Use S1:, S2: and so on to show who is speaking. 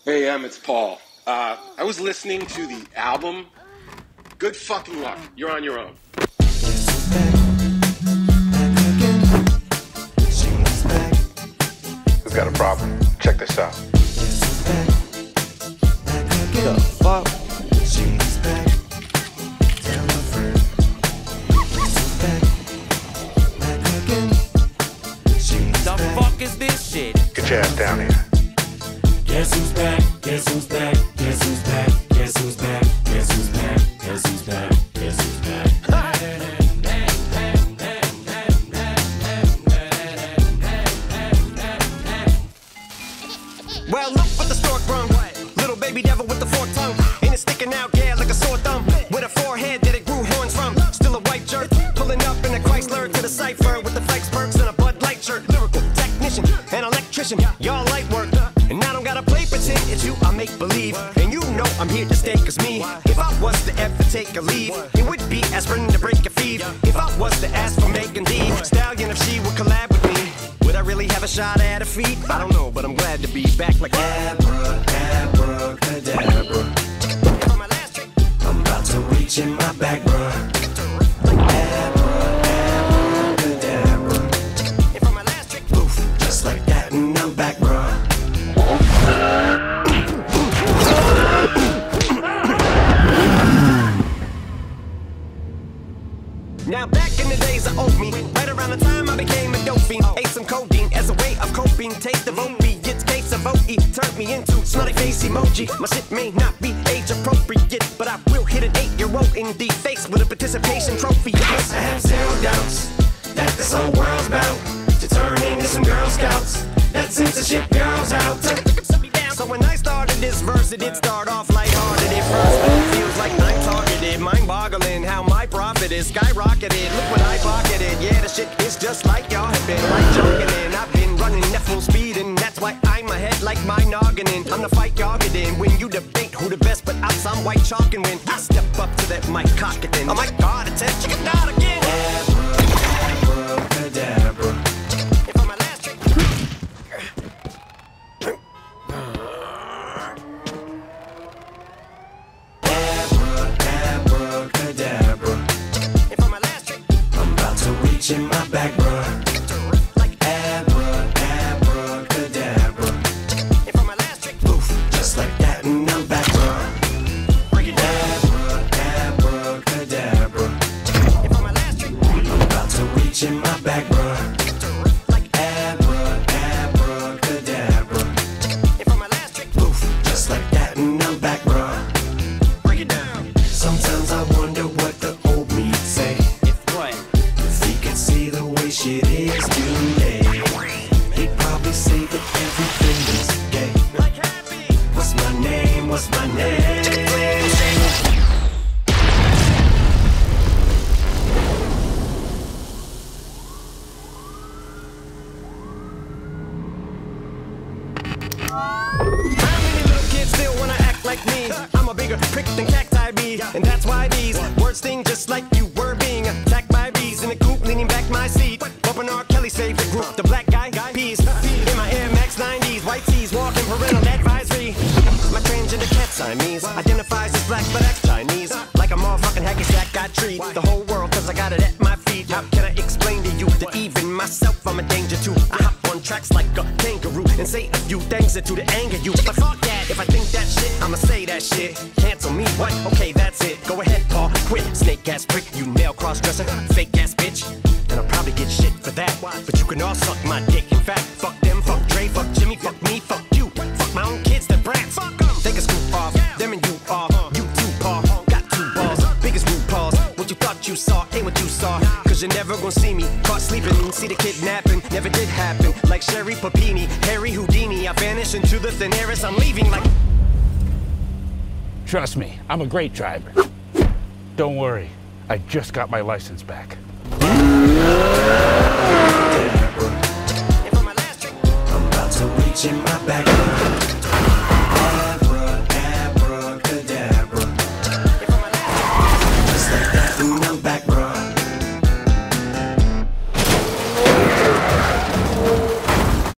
S1: Hey, it's Paul. I was listening to the album. Good fucking luck. You're on your own.
S2: Who's got a problem? Check this out.
S3: The fuck?
S4: The fuck is this shit?
S2: Get your ass down here.
S5: Guess who's back? Guess who's back? Guess who's back? Guess who's back? Guess who's back? Guess who's back? Guess who's back?
S6: Well, look what the stork brung. Little baby devil with the forked tongue. And it's sticking out, yeah, like a sore thumb. With a forehead that it grew horns from. Still a white jerk. Pulling up in a Chrysler to the cipher with the flex perks and a Bud Light shirt. Lyrical technician and electrician. Y'all light work. And I don't gotta play pretend. It's you I make believe. And you know I'm here to stay, cause me, if I was to ever take a leave, it would be aspirin to break a fever. If I was to ask for Megan D Stallion, if she would collab with me, would I really have a shot at her feet? I don't know, but I'm glad to be back like abracadabra. For my last trick,
S5: I'm about to reach in my back, bruh. Abracadabra.
S6: and for my last trick,
S5: Poof, just like that, and I'm back, bruh.
S6: Now back in the days of oatmeal, right around the time I became a dope fiend, ate some codeine as a way of coping. Taste of opiates, case of OE, turned me into smiley face emoji. My shit may not be age appropriate, but I will hit an 8-year-old in the face with a participation trophy.
S5: Yes, I have zero doubts that this whole world's about to turn into some Girl Scouts. That censorship girls out.
S6: So when I started this verse, it did start off lighthearted at first, but it feels like I'm targeted. Mind-boggling how my profit is skyrocketed. Look what I pocketed. Yeah, the shit is just like y'all have been like jogging in. I've been running at full speed, and that's why I'm ahead like my noggin in. I'm the fight y'all get in when you debate who the best, but I'm some white chalk and win. I step up to that mic, cock it then. Oh my God, it's a chicken out again.
S5: Abracadabra.
S6: And for my last trick,
S5: Abracadabra.
S6: and for my last trick,
S5: I'm about to reach in my back, bruh.
S6: like
S5: Abracadabra.
S6: and for my last trick,
S5: Poof, just like that, and I'm back, bruh.
S6: break it down.
S5: Abracadabra.
S6: And for my last trick,
S5: I'm about to reach in my back, bruh.
S6: like
S5: Abracadabra.
S6: and for my last trick,
S5: Poof, just like that, and I'm back, bruh.
S6: break it down.
S5: Sometimes I wonder what the old me say.
S4: If what?
S5: If he could see the way shit is today, he'd probably say that everything is gay.
S6: Like happy.
S5: What's my name? What's my name?
S6: How many little kids still wanna act like me? I'm a bigger prick than cacti bee, and that's why these words sting just like you were being attacked by bees in the coop, leaning back my seat, bumping R. Kelly's favorite group, the Black Guy Peas. In my Air Max 90s, white tees, walking parental advisory. My transgender cat Siamese identifies as black but acts Chinese, like a motherfucking hacky sack. I treat the whole world 'cause I got it at my feet. How can I explain to you that even myself I'm a danger to? I hop on tracks like a kangaroo and say a few things that do to anger you. But fuck that, if I think that shit, I'ma say that shit. Cancel me, what? Okay, that's it. Go ahead, Paul, quit. Snake ass prick, you male cross-dresser, fake ass bitch. And I'll probably get shit for that. But you can all suck my dick. In fact, fuck them, fuck Dre, fuck Jimmy, fuck me, fuck you. Fuck my own kids, they're brats. Fuck them. They can scoop off, them and you off. You too, Paul, got 2 balls. Biggest root paws. What you thought you saw ain't what you saw. Cause you're never gonna see me caught sleeping. See the kidnapping, never did happen. Like Sherry Papini, Harry Houdini. I vanish into the thin air as I'm leaving like...
S7: Trust me, I'm a great driver. Don't worry, I just got my license back.
S6: And for my last trick,
S5: I'm about to reach in my back.